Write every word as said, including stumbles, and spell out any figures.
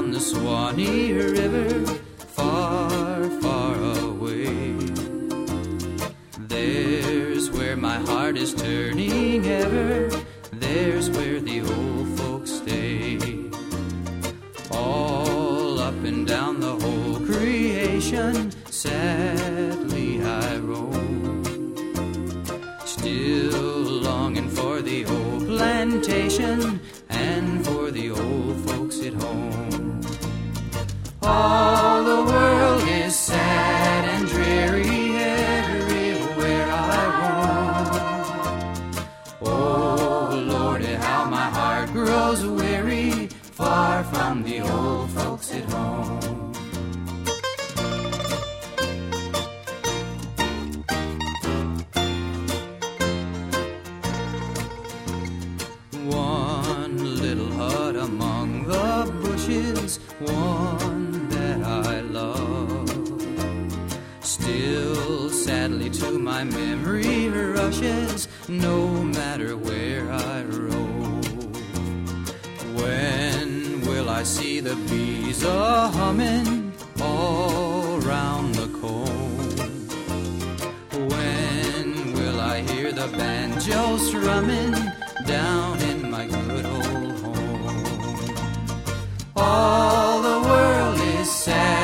on the Swanee River, far, far away. There's where my heart is turning ever, there's where the old folks stay. All up and down the whole creation, sadly I roam, still longing for the old plantation and for the old folks at home. All the world is sad and dreary everywhere I roam. Oh Lord, how my heart grows weary, far from the old folks at home. One little hut among the bushes, one that I love, still sadly to my memory rushes, no matter where I rove. When will I see the bees a-humming all round the comb? When will I hear the banjo strumming down in my good old home? All the world is sad